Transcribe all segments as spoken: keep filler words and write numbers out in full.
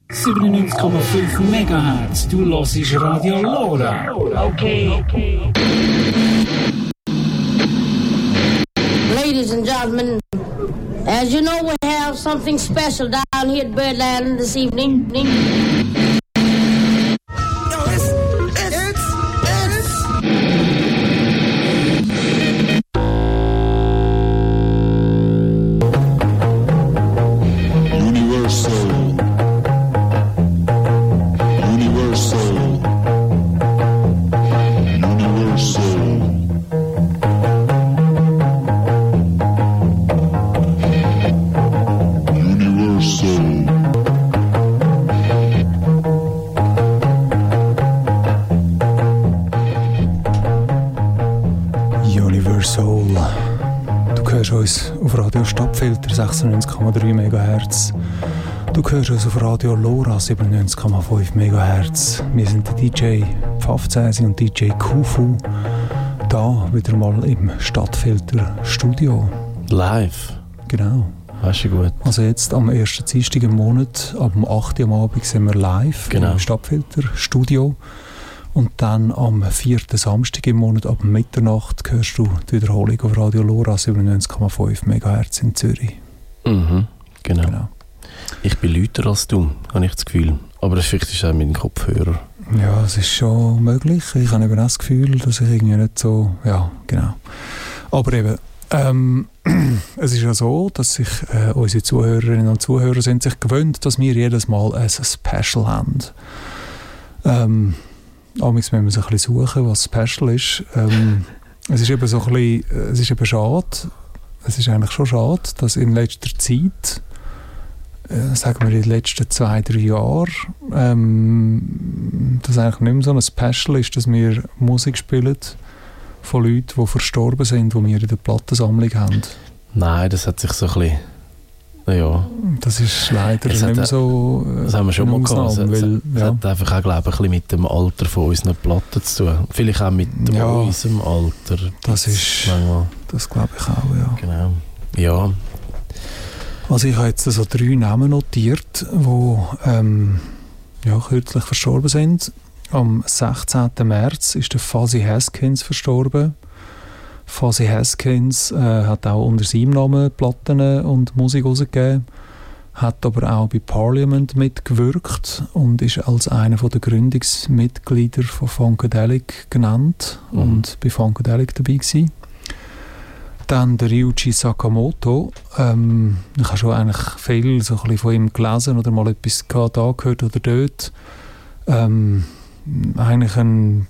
siebenundneunzig Komma fünf Megahertz. Du hörst Radio Lora. Okay. okay. Ladies and gentlemen, as you know, we have something special down here at Birdland this evening. Auf Radio Stadtfilter sechsundneunzig Komma drei Megahertz. Du hörst uns auf Radio Lora siebenundneunzig Komma fünf Megahertz. Wir sind der D J Pfaffzäsi und D J Kufu. Da wieder mal im Stadtfilter Studio. Live? Genau. Hast du gut. Also jetzt am ersten Dienstag im Monat, ab dem acht Uhr am Abend sind wir live genau. im Stadtfilter Studio. Und dann am vierten Samstag im Monat ab Mitternacht hörst du die Wiederholung auf Radio Lora siebenundneunzig Komma fünf Megahertz in Zürich. Mhm, genau. genau. Ich bin lauter als du, habe ich das Gefühl. Aber das vielleicht ist auch mit dem Kopfhörer. Ja, es ist schon möglich. Ich habe eben auch das Gefühl, dass ich irgendwie nicht so... Ja, genau. Aber eben, ähm, es ist ja so, dass sich äh, unsere Zuhörerinnen und Zuhörer sind sich gewöhnt, dass wir jedes Mal ein Special haben. Ähm, Amigs müssen wir so ein bisschen suchen, was Special ist. Ähm, es ist eben so ein bisschen, es ist eben schade, es ist eigentlich schon schade, dass in letzter Zeit, äh, sagen wir in den letzten zwei, drei Jahren, ähm, dass eigentlich nicht mehr so ein Special ist, dass wir Musik spielen von Leuten, die verstorben sind, die wir in der Plattensammlung haben. Nein, das hat sich so ein bisschen... Ja. Das ist leider es nicht mehr so. Äh, das haben wir schon mal gehabt. Es, weil, es ja. hat einfach auch, glaube ich, ein bisschen mit dem Alter von unseren Platten zu tun. Vielleicht auch mit ja, unserem Alter. Das ist. Manchmal. Das glaube ich auch, ja. Genau. Ja. Also ich habe jetzt so drei Namen notiert, die ähm, ja, kürzlich verstorben sind. Am sechzehnten März ist der Fuzzy Haskins verstorben. Fuzzy Haskins äh, hat auch unter seinem Namen Platten und Musik herausgegeben, hat aber auch bei Parliament mitgewirkt und ist als einer der Gründungsmitglieder von Funkadelic genannt mhm. und bei Funkadelic dabei gewesen. Dann der Ryuichi Sakamoto. Ähm, ich habe schon eigentlich viel so ein bisschen von ihm gelesen oder mal etwas da gehört oder dort. Ähm, eigentlich ein,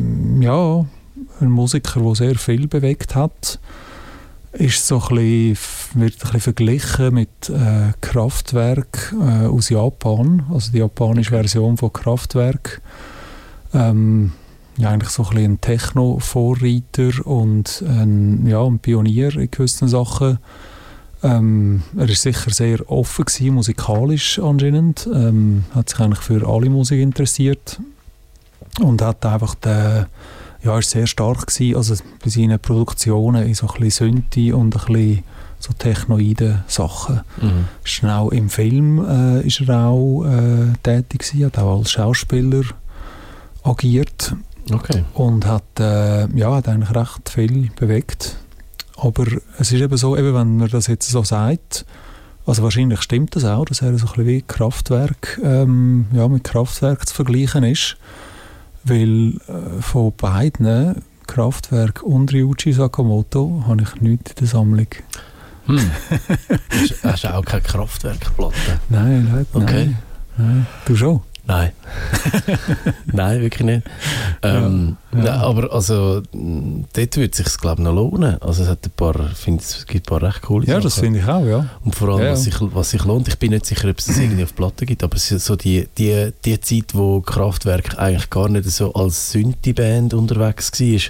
ja, ein Musiker, der sehr viel bewegt hat, ist so ein bisschen, wird ein bisschen verglichen mit äh, Kraftwerk äh, aus Japan, also die japanische Version von Kraftwerk. Ähm, ja, eigentlich so ein bisschen ein Techno-Vorreiter und ein, ja, ein Pionier in gewissen Sachen. Ähm, er war sicher sehr offen gewesen, musikalisch anscheinend, ähm, hat sich eigentlich für alle Musik interessiert und hat einfach den Ja, er war sehr stark gewesen, also bei seinen Produktionen in so ein bisschen Synthi und ein bisschen so technoide Sachen. Mhm. Ist dann auch im Film äh, ist er auch äh, tätig gewesen, hat auch als Schauspieler agiert. Okay. Und hat, äh, ja, hat eigentlich recht viel bewegt. Aber es ist eben so, eben wenn man das jetzt so sagt, also wahrscheinlich stimmt das auch, dass er so ein bisschen wie Kraftwerk, ähm, ja, mit Kraftwerk zu vergleichen ist. Weil äh, von beiden, Kraftwerk und Ryuichi Sakamoto, habe ich nichts in der Sammlung. Hm. Hast du auch keine Kraftwerkplatte? Nein, nein, okay. nein. Du schon? Nein. Nein, wirklich nicht. Ähm, ja, ja. Nein, aber also, dort würde es sich, glaube ich, noch lohnen. Also es hat ein paar, find, es gibt ein paar recht coole ja, Sachen. Ja, das finde ich auch, ja. Und vor allem, ja, was, sich, was sich lohnt, ich bin nicht sicher, ob es das irgendwie auf Platte gibt, aber es ist so die, die, die Zeit, wo Kraftwerk eigentlich gar nicht so als Synthi-Band unterwegs war,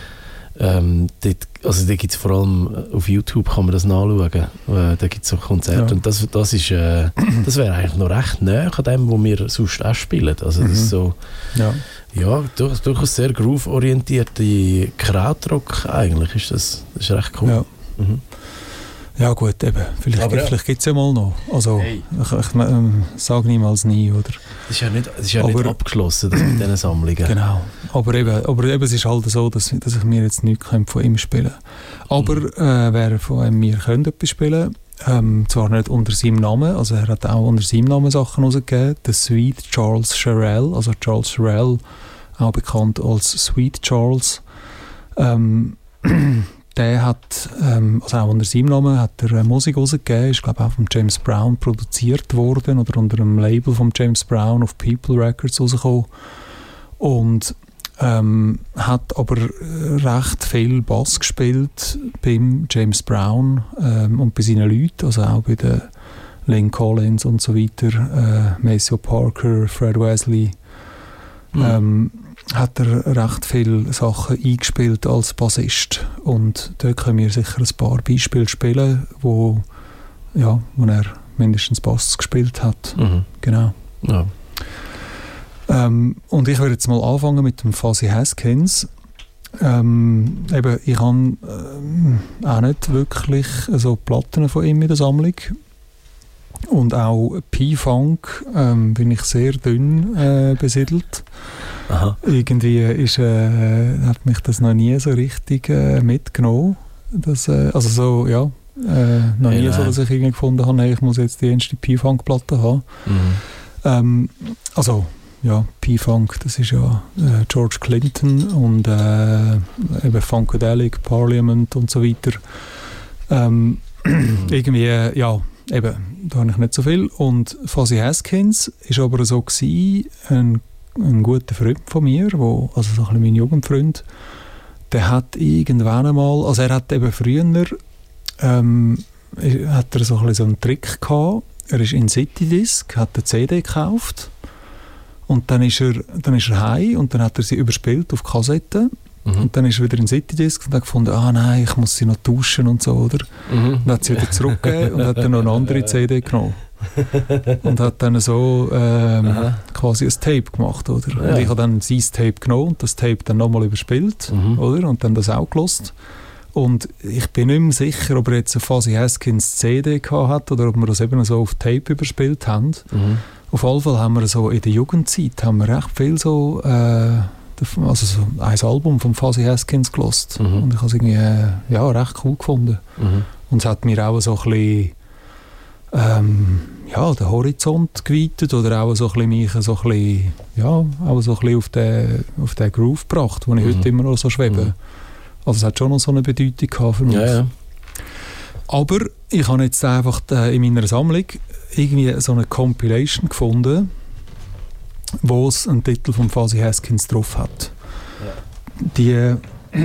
ähm, dort, also da gibt es vor allem auf YouTube, kann man das nachschauen, äh, da gibt es so Konzerte ja. und das, das ist äh, das wäre eigentlich noch recht nahe an dem, was wir sonst auch spielen, also das mhm. ist so ja, ja durch, durchaus sehr groove-orientierte Krautrock eigentlich, ist das, das ist recht cool. Ja. Mhm. Ja gut, eben. Vielleicht, ja. vielleicht gibt es ja mal noch. Also, hey. ich, ich ähm, sage niemals nie, oder? Das ist ja nicht, das ist ja aber, nicht abgeschlossen, das mit diesen Sammlungen. Genau. Aber eben, aber eben es ist halt so, dass, dass ich mir jetzt nichts von ihm spielen könnte. Aber mhm. äh, wer von mir könnte etwas spielen, ähm, zwar nicht unter seinem Namen, also er hat auch unter seinem Namen Sachen rausgegeben, der Sweet Charles Sherrill, also Charles Sherrill, auch bekannt als Sweet Charles. Ähm, Der hat, ähm, also auch unter seinem Namen, hat er äh, Musik rausgegeben, ist glaube ich auch von James Brown produziert worden oder unter dem Label von James Brown auf People Records rausgekommen und ähm, hat aber recht viel Bass gespielt beim James Brown ähm, und bei seinen Leuten, also auch bei den Lynn Collins und so weiter, äh, Maceo Parker, Fred Wesley, mhm. ähm, hat er recht viele Sachen eingespielt als Bassist. Und dort können wir sicher ein paar Beispiele spielen, wo, ja, wo er mindestens Bass gespielt hat. Mhm. Genau. Ja. Ähm, und ich würde jetzt mal anfangen mit dem Fuzzy Haskins. Ähm, eben, ich habe ähm, auch nicht wirklich so Platten von ihm in der Sammlung. Und auch P-Funk ähm, bin ich sehr dünn äh, besiedelt. Aha. Irgendwie ist, äh, hat mich das noch nie so richtig äh, mitgenommen. Das, äh, also so, ja, äh, noch hey, nie nein. so, dass ich irgendwie gefunden habe, hey, ich muss jetzt die erste P-Funk-Platte haben. Mhm. Ähm, also, ja, P-Funk, das ist ja äh, George Clinton und äh, eben Funkadelic, Parliament und so weiter. Ähm, mhm. Irgendwie, äh, ja, eben, da habe ich nicht so viel. Und Fuzzy Haskins war aber so gewesen, ein, ein guter Freund von mir, wo, also so ein bisschen mein Jugendfreund, der hat irgendwann einmal, also er hat eben früher, ähm, hat er so ein bisschen so einen Trick gehabt. Er ist in Citydisc, hat eine C D gekauft und dann ist er, dann ist er heim und dann hat er sie überspielt auf Kassette. Mhm. Und dann ist er wieder in Citydisc und hat gefunden, ah nein, ich muss sie noch tauschen und so, oder? Mhm. Und hat sie wieder zurückgegeben und hat dann noch eine andere C D genommen. Und hat dann so ähm, quasi ein Tape gemacht, oder? Ja. Und ich habe dann sein Tape genommen und das Tape dann nochmal überspielt, mhm. oder? Und dann das auch gehört. Und ich bin nicht mehr sicher, ob er jetzt eine Fuzzy Haskins C D gehabt hat oder ob wir das eben so auf Tape überspielt haben. Mhm. Auf jeden Fall haben wir so in der Jugendzeit haben wir recht viel so äh, also so ein Album von Fuzzy Haskins gehört. Mhm. Und ich habe es irgendwie äh, ja, recht cool gefunden. Mhm. Und es hat mir auch so ein bisschen ähm, ja, den Horizont geweitet oder auch so ein bisschen mich so ein bisschen, ja, auch so ein bisschen auf den, auf den Groove gebracht, wo ich mhm. heute immer noch so schwebe. Mhm. Also es hat schon noch so eine Bedeutung gehabt für mich. Ja, ja. Aber ich habe jetzt einfach in meiner Sammlung irgendwie so eine Compilation gefunden, wo es einen Titel von Fuzzy Haskins drauf hat. Ja. Die,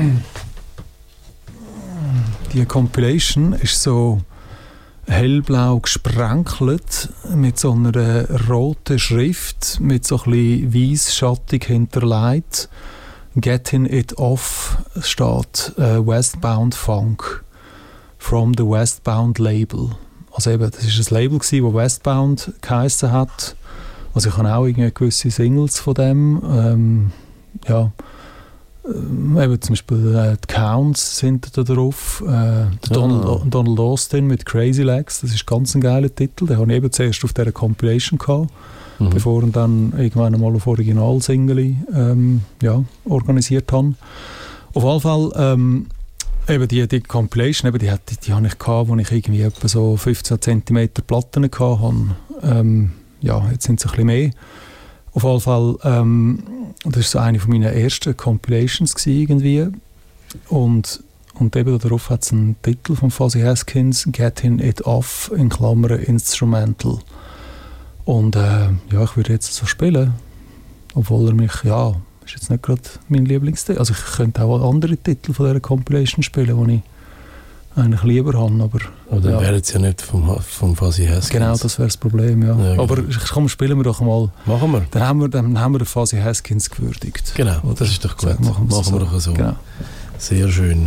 die Compilation ist so hellblau gesprenkelt mit so einer roten Schrift, mit so ein bisschen weiss schattig hinterlegt. Getting It Off steht uh, Westbound Funk from the Westbound Label. Also eben, das war ein Label, das Westbound geheissen hat. Also ich habe auch irgendwie gewisse Singles von dem. Ähm, ja, äh, eben zum Beispiel äh, die Counts sind da drauf. Äh, der Donald, oh. Donald Austin mit Crazy Legs, das ist ganz ein geiler Titel. Den habe ich eben zuerst auf dieser Compilation gehabt, mhm. bevor ich dann irgendwann einmal auf Original-Single ähm, ja, organisiert habe. Auf jeden Fall, ähm, eben die, die Compilation, eben die, die, die hatte ich gehabt, wo ich irgendwie etwa so fünfzehn Zentimeter Platten hatte. Ähm, ja, jetzt sind es ein bisschen mehr. Auf jeden Fall, ähm, das war so eine von meinen ersten Compilations irgendwie. Und, und eben darauf hat es einen Titel von Fuzzy Haskins, Getting It Off, in Klammern Instrumental. Und äh, ja, ich würde jetzt so spielen, obwohl er mich, ja, ist jetzt nicht gerade mein Lieblingstitel. Also ich könnte auch andere Titel von dieser Compilation spielen, die ich eigentlich lieber habe, aber... Aber dann ja. wäre es ja nicht vom, vom Fuzzy Haskins. Genau, das wäre das Problem, ja. ja genau. Aber komm, spielen wir doch mal... Machen wir. Dann haben wir, dann haben wir den Fuzzy Haskins gewürdigt. Genau, oder? Das ist doch gut. So, machen wir, machen wir doch so. Genau. Sehr schön.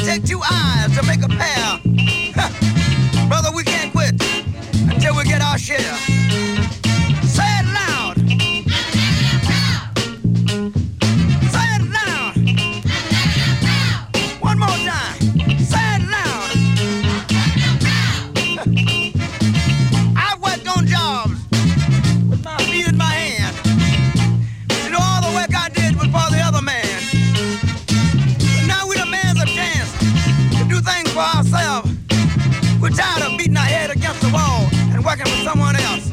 take two eyes to make a pair. Brother, we can't quit until we get our share. Say it loud. Say it loud. One more time. Say it loud. I've worked on jobs with my feet in my hand. You know, all the work I did was for the other man. But now we demand a chance to do things for ourselves. We're tired of beating our head against the wall and working for someone else.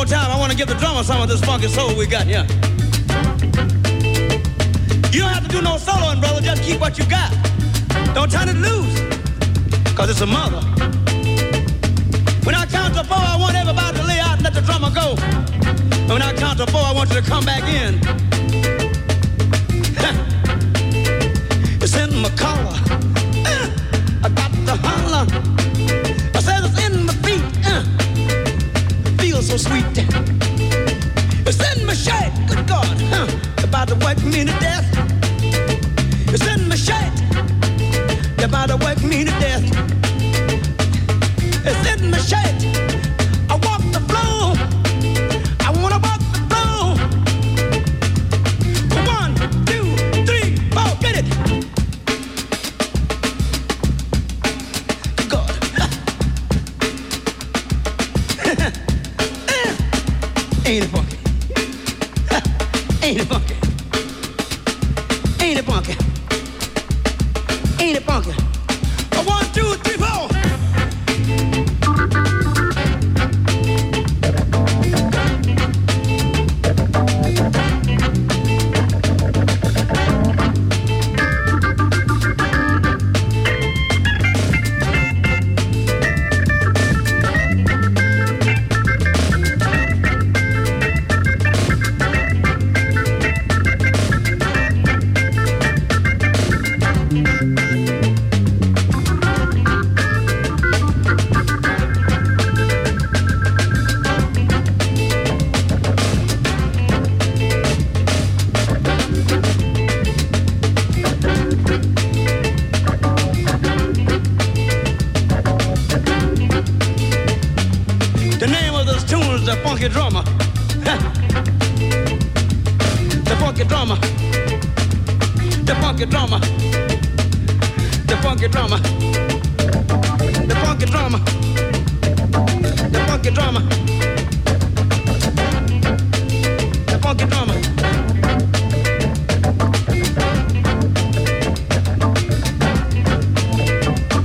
more time, I want to give the drummer some of this funky soul we got here. You don't have to do no soloing, brother. Just keep what you got. Don't turn it loose, because it's a mother. When I count to four, I want everybody to lay out and let the drummer go. And when I count to four, I want you to come back in. It's in my collar. Uh, I got to holler. I said it's in my feet. Uh, feels so sweet. It's in my shirt. Good God. Uh, about to work me to death. It's in my shirt. You're about to work me to death. It's in my shirt. I walk the floor. I wanna walk the floor. One, two, three, four, get it. God. Ain't it funky? Ain't it funky? Ain't it funky? Ain't it funky? One, two, three, four. Funky drummer, the funky drummer, the funky drummer, the funky drummer, the funky drummer, the funky drummer, the funky drummer.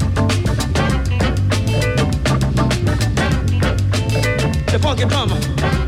The funky drummer.